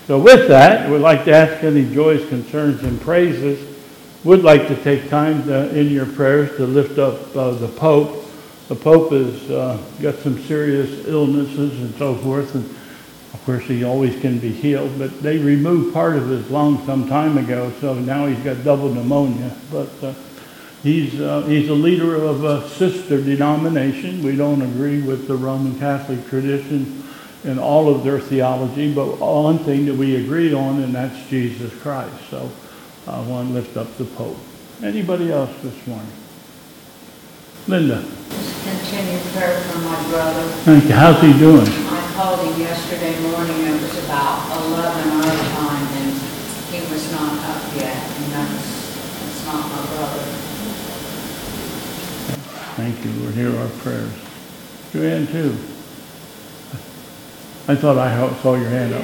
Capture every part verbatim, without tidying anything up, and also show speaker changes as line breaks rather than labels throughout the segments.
So with that, we'd like to ask any joys, concerns, and praises. Would like to take time to, in your prayers to lift up uh, the Pope. The Pope has uh, got some serious illnesses and so forth, and of course he always can be healed, but they removed part of his lung some time ago, so now he's got double pneumonia. But uh, he's uh, he's a leader of a sister denomination. We don't agree with the Roman Catholic tradition in all of their theology, but one thing that we agree on, and that's Jesus Christ. So I want to lift up the Pope. Anybody else this morning? Linda.
Just continue prayer for my brother.
Thank you. How's he doing?
I called him yesterday morning. It was about eleven our time, and he was not up yet. And that's, that's not my brother.
Thank you. Lord, hear our prayers. Joanne, too. I thought I saw your hand up.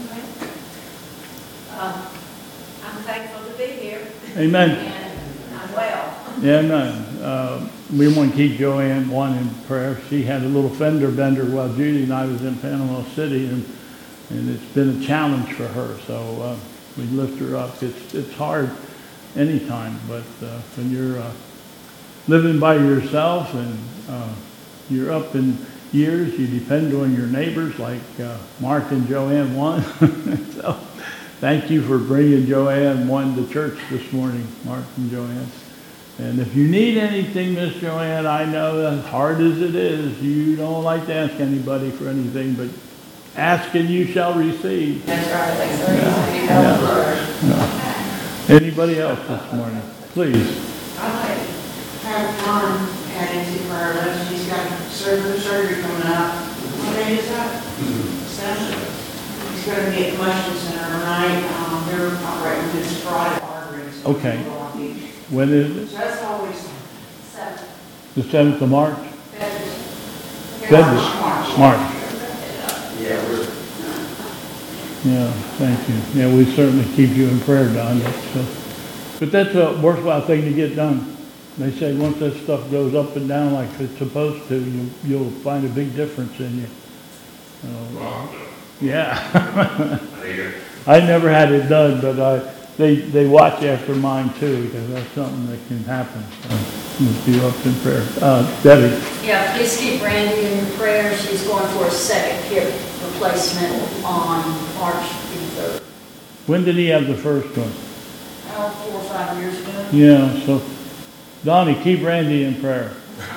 Uh, I'm thankful to be here.
Amen.
And I'm well.
Yeah, amen. Uh, we want to keep Joanne one in prayer. She had a little fender bender while Judy and I was in Panama City, and and it's been a challenge for her. So uh, we lift her up. It's it's hard anytime, but uh, when you're uh, living by yourself and uh, you're up in years, you depend on your neighbors like uh, Mark and Joanne one. So thank you for bringing Joanne one to church this morning, Mark and Joanne. And if you need anything, Miss Joanne, I know as hard as it is, you don't like to ask anybody for anything, but ask and you shall receive.
That's right. That's right. Yeah.
Yeah. Yeah. Anybody else this morning? Please.
I'd like to have Tom add into prayer list. He's got surgery, surgery coming up. What day is that? Saturday. He's going to be at the Motion Center tonight. Um, they're operating his carotid arteries.
Okay. When is it?
So that's always seven.
The seventh of March?
February.
March. March.
Yeah, we're.
Yeah, thank you. Yeah, we certainly keep you in prayer, Don. So, but that's a worthwhile thing to get done. They say once that stuff goes up and down like it's supposed to, you, you'll find a big difference in you. Uh, yeah. I never had it done, but I, they, they watch after mine too, because that's something that can happen. So must be up in prayer. Uh, Debbie.
Yeah, please keep Randy in your prayers. She's going for a second hip replacement on March third.
When did he have the first one?
Oh, four or five years ago.
Yeah, so Donnie, keep Randy in prayer.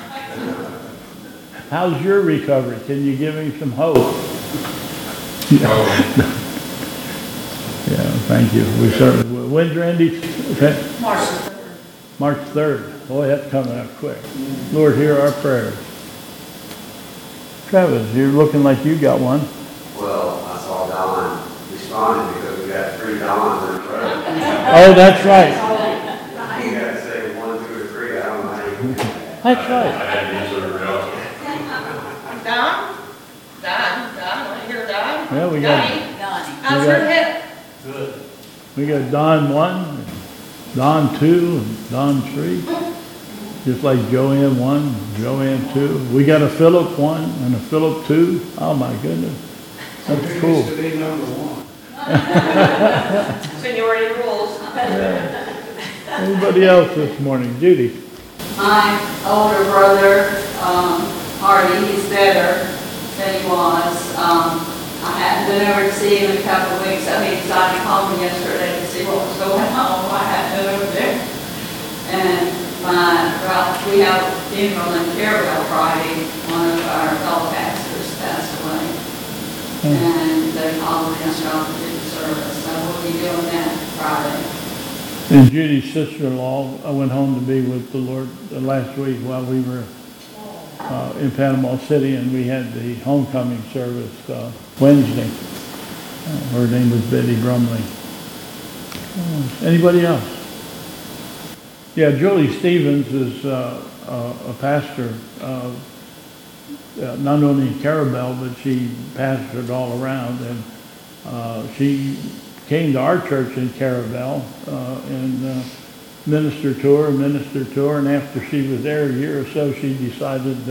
How's your recovery? Can you give him some hope? Yeah, yeah, thank you. We certainly will. When's Randy? Okay.
March third.
March third. Boy, that's coming up quick. Lord, hear our prayers. Travis, you're looking like you got one.
Well, I saw Don responding because we got three Dons in a row.
Oh, that's right.
You got to say one, two, or three. I don't know how you do that.
That's right.
I had to use it real.
Don? Don? Don? Want to hear Don?
Yeah, we got,
Donnie?
Donnie.
How's
We
your
got-
hip?
Good.
we got Don one, Don two, and Don three. Just like Joanne one, Joanne two. We got a Philip one and a Philip two. Oh my goodness. That's cool.
to be number one.
Seniority rules.
Anybody else this morning? Judy.
My older brother, um, Hardy, he's better than he was. Um, I hadn't been over to see him in a couple of weeks, so he decided to call me yesterday to see what was going on. I hadn't been over there. And my, we have a funeral in Carabel Friday. One of our fellow pastors passed away.
Hmm.
And they called me yesterday to do the service, so we'll be doing that Friday.
And Judy's sister-in-law, I went home to be with the Lord uh, last week while we were uh, in Panama City, and we had the homecoming service uh, Wednesday. Uh, her name was Betty Brumley. Uh, anybody else? Yeah, Julie Stevens is uh, uh, a pastor, uh, uh, not only in Carabel, but she pastored all around, and uh, she came to our church in Carabel uh, and uh, ministered to her, ministered to her, and after she was there a year or so, she decided to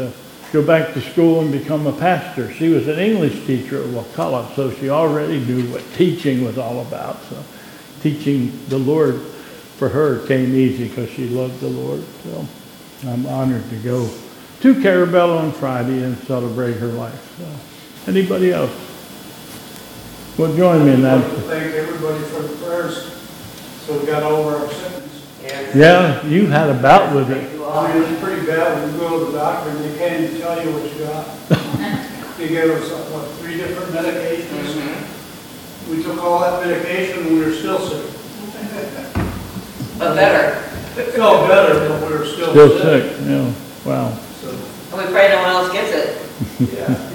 go back to school and become a pastor. She was an English teacher at Wakulla, so she already knew what teaching was all about. So teaching the Lord for her came easy because she loved the Lord. So I'm honored to go to Carabel on Friday and celebrate her life. So, anybody else? Well, join me in
I'd like to
that.
thank everybody for the prayers, so we got over our sickness.
Yeah, you had a bout with it.
I mean, it was pretty bad when you go to the doctor and they can't even tell you what you got. They gave us, what, three different medications? We took all that medication and we were still sick.
But better.
It felt better, but we were still
Still
sick.
sick, yeah, wow.
So,
And we pray no one else gets it.
yeah.